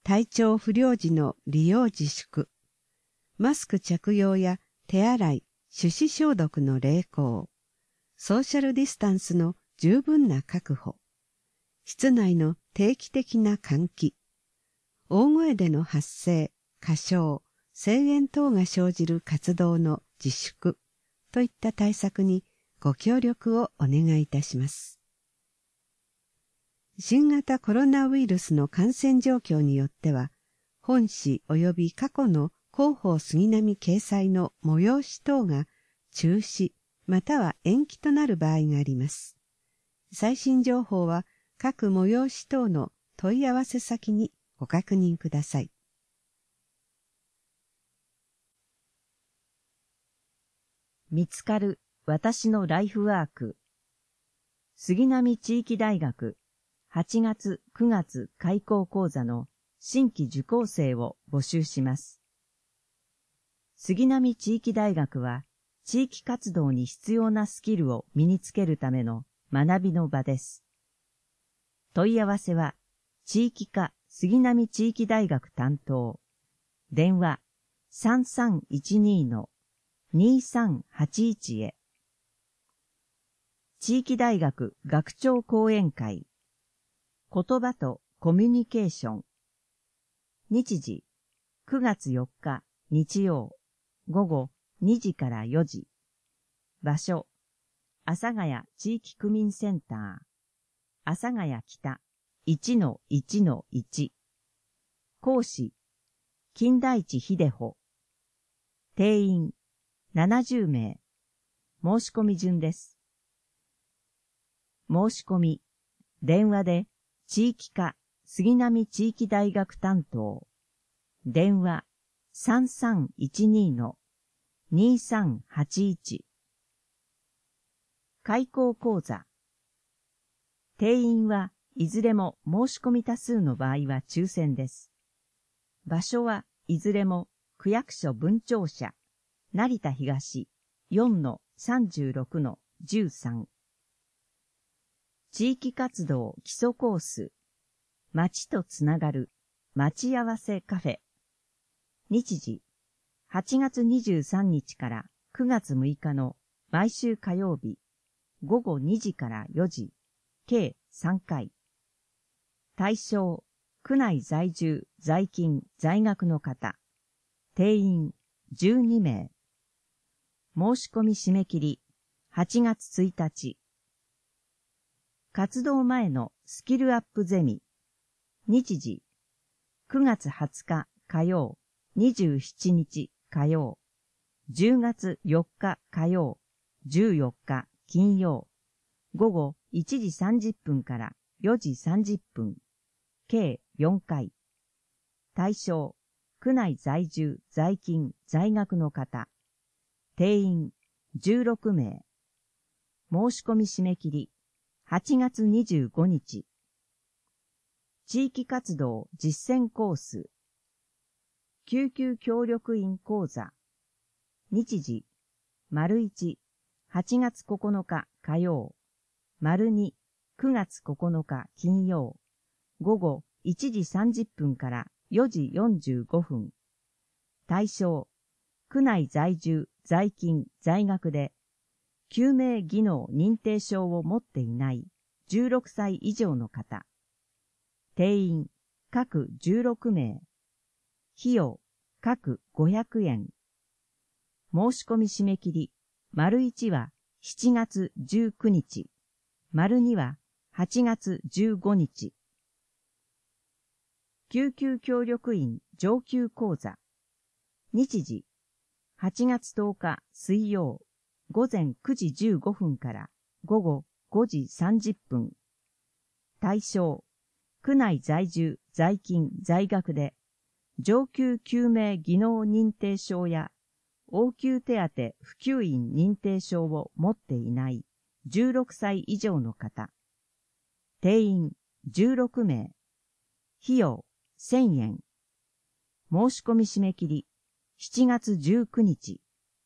体調不良時の利用自粛、マスク着用や手洗い、手指消毒の励行、ソーシャルディスタンスの十分な確保、室内の定期的な換気、大声での発声、歌唱、声援等が生じる活動の自粛といった対策にご協力をお願いいたします。新型コロナウイルスの感染状況によっては、本誌及び過去の広報杉並掲載の催し等が中止または延期となる場合があります。最新情報は各催し等の問い合わせ先にご確認ください。 見つかる私のライフワーク。杉並地域大学8月9月開講講座の新規受講生を募集します。杉並地域大学は地域活動に必要なスキルを身につけるための学びの場です。問い合わせは地域課杉並地域大学担当、電話 3312-2381 へ。地域大学学長講演会、言葉とコミュニケーション。日時、9月4日日曜、午後2時から4時。場所、阿佐ヶ谷地域区民センター、阿佐ヶ谷北 1-1-1。講師、金田一秀穂。定員、70名。申し込み順です。申し込み、電話で、地域課杉並地域大学担当、電話 3312-2381。開講講座。定員はいずれも申し込み多数の場合は抽選です。場所はいずれも区役所分庁舎、成田東 4-36-13。地域活動基礎コース、町とつながる待ち合わせカフェ。日時、8月23日から9月6日の毎週火曜日、午後2時から4時、計3回。対象、区内在住、在勤、在学の方。定員12名。申し込み締め切り、8月1日。活動前のスキルアップゼミ。日時、9月20日火曜、27日火曜、10月4日火曜、14日金曜、午後1時30分から4時30分、計4回。対象、区内在住、在勤、在学の方。定員16名。申し込み締め切り、8月25日。地域活動実践コース。救急協力員講座。日時、1、8月9日火曜。2、9月9日金曜。午後1時30分から4時45分。対象、区内在住、在勤、在学で、救命技能認定証を持っていない16歳以上の方。定員、各16名。費用、各500円。申し込み締め切り、1は7月19日。2は8月15日。救急協力員上級講座。日時、8月10日水曜、午前9時15分から午後5時30分。対象、区内在住、在勤、在学で、上級救命技能認定証や応急手当普及員認定証を持っていない16歳以上の方。定員16名。費用1000円。申し込み締め切り7月19日。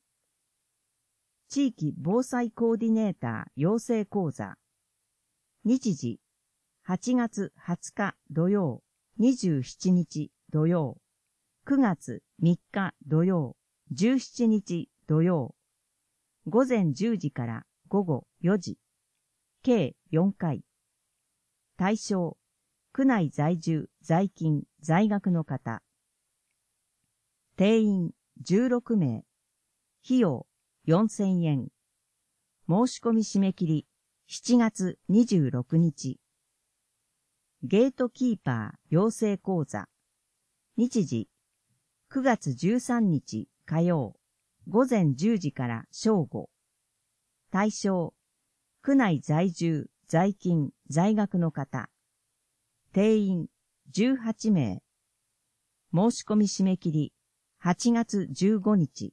地域防災コーディネーター養成講座。日時8月20日土曜 27日土曜、9月3日土曜、17日土曜、午前10時から午後4時、計4回。対象、区内在住、在勤、在学の方。定員16名。費用4000円。申し込み締め切り7月26日。ゲートキーパー養成講座。日時9月13日火曜午前10時から正午。対象、区内在住、在勤、在学の方。定員18名。申し込み締め切り8月15日。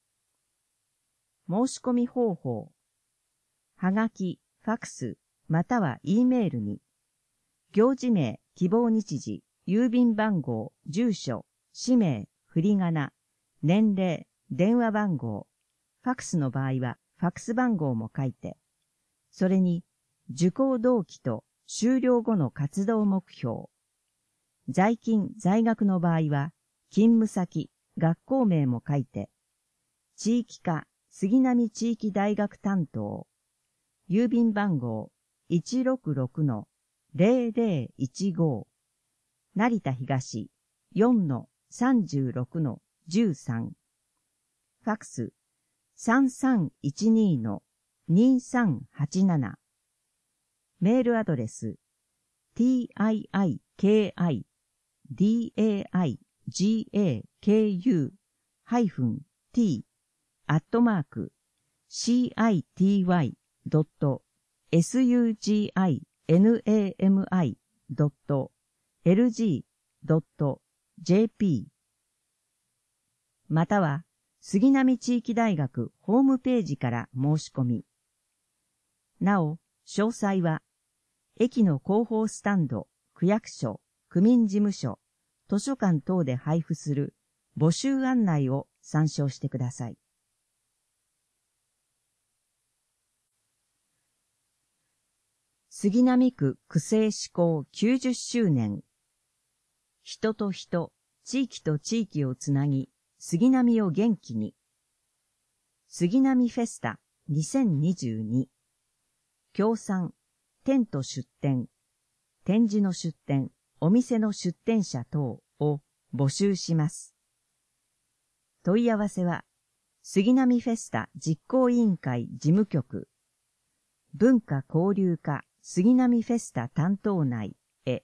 申し込み方法。はがき、ファクス、または E メールに、行事名、希望日時、郵便番号、住所、氏名、振り仮名、年齢、電話番号、ファクスの場合はファクス番号も書いて、それに受講動機と修了後の活動目標、在勤・在学の場合は勤務先、学校名も書いて、地域課杉並地域大学担当、郵便番号 166-0015 成田東 4-36-13 ファクス 3312-2387 メールアドレス tiicity-city@city-suginami.lg.jp または杉並地域大学ホームページから申し込み。なお、詳細は駅の広報スタンド、区役所、区民事務所、図書館等で配布する募集案内を参照してください。杉並区区政施行90周年。人と人、地域と地域をつなぎ、杉並を元気に。杉並フェスタ2022。協賛、テント出店、展示の出店、お店の出店者等を募集します。問い合わせは、杉並フェスタ実行委員会事務局、文化交流課杉並フェスタ担当内へ。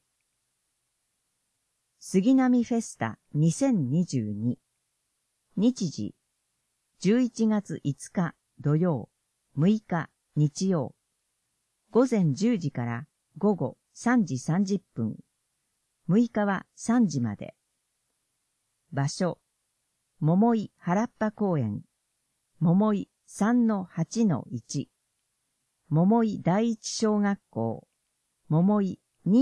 杉並フェスタ2022。日時、11月5日土曜、6日日曜。午前10時から午後3時30分。6日は3時まで。場所、桃井原っぱ公園、桃井 3-8-1、桃井第一小学校、桃井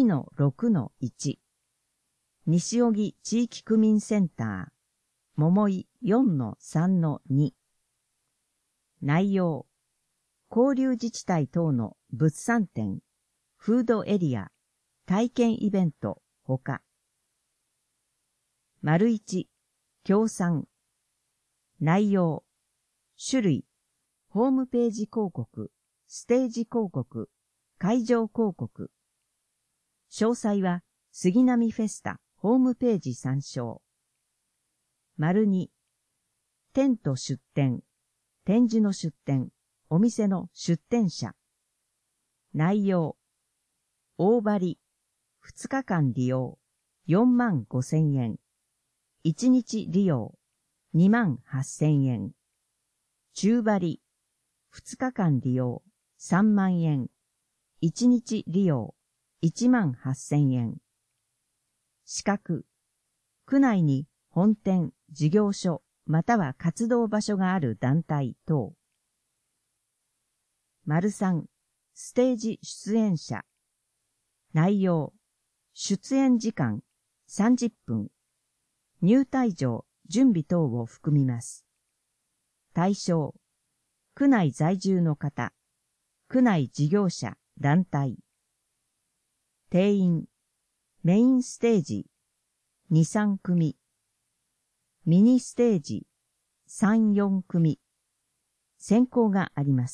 2-6-1、西荻地域区民センター、桃井 4-3-2。内容、交流自治体等の物産展、フードエリア、体験イベント、ほか。1、協賛。内容、種類、ホームページ広告、ステージ広告、会場広告。詳細は、杉並フェスタホームページ参照。2、テント出店、展示の出店、お店の出店者。内容、大張、2日間利用、45,000円。1日利用、28,000円。中張、2日間利用、3万円。1日利用、18,000円。資格、区内に本店、事業所、または活動場所がある団体等。3、ステージ出演者。内容、出演時間30分。入退場、準備等を含みます。対象、区内在住の方、区内事業者、団体。定員、 メインステージ2、3組、ミニステージ3、4組、選考があります。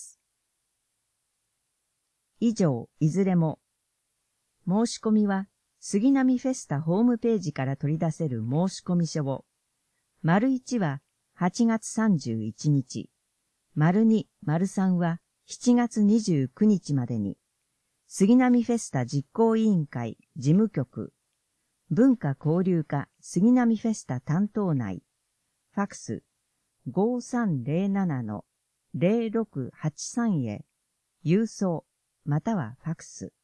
以上、いずれも、申し込みは杉並フェスタホームページから取り出せる申し込み書を、1は8月31日、2、3は7月29日までに、杉並フェスタ実行委員会事務局、文化交流課杉並フェスタ担当内、ファクス 5307-0683 へ郵送またはファクス。